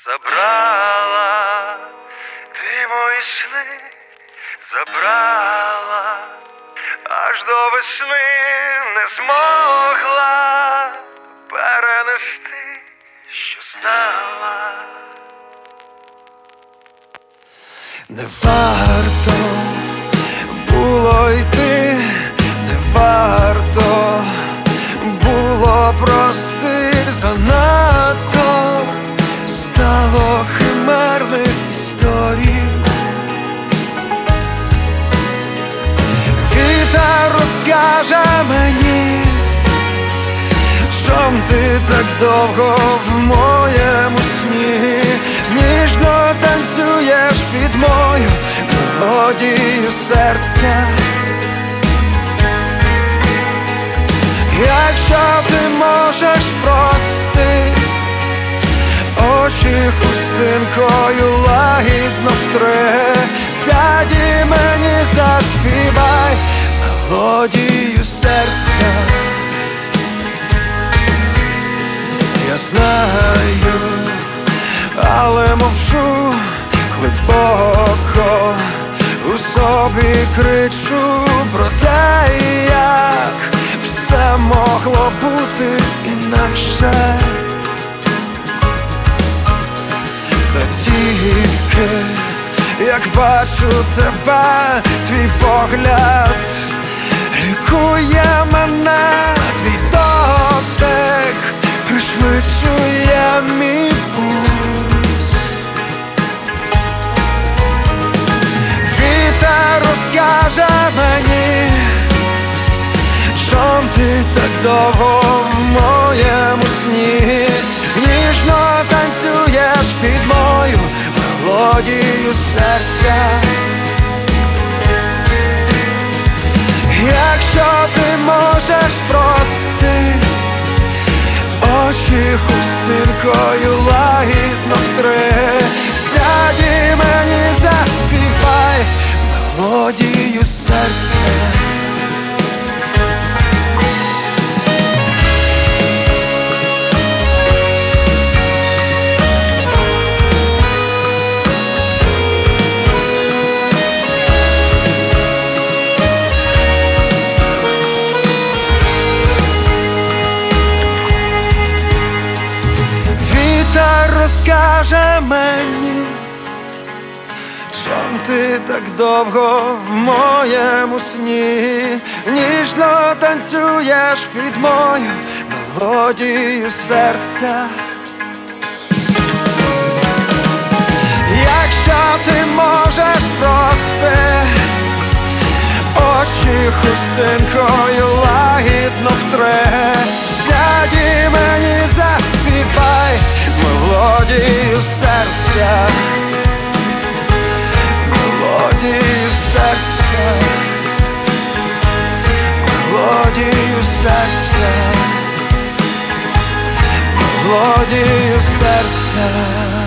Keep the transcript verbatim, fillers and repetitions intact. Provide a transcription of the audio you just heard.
Забрала ти мої сни, забрала, аж до весни не змогла перенести, що стала. Не варто було йти, не варто було простити, занадто стало химерних історій. Вітер розкаже мені, чом ти так довго в моєму сні ніжно танцюєш під мою мелодію серця. Якщо ти можеш прости, очі хустинкою лагідно втри, сядь і мені заспівай мелодію серця. Я знаю, але мовчу глибоко, у собі кричу про те, як все могло бути інакше. Та тільки як бачу тебе, твій погляд лікує мене, твій дотик пришвидшує мій пульс. Вітер розкаже мені, чом ти так довго в моєму сні ніжно танцюєш під мою мелодію серця. Якщо ти можеш прости, очі хустинкою лагідно втри, сядь і мені заспівай мелодію серця. Розкаже мені, чом ти так довго в моєму сні ніжно танцюєш під мою мелодію серця. Якщо ти можеш прости, очі хустинкою лагідно втри, сядь і мені заспівай мелодію серця, мелодію серця, мелодію серця, мелодію серця.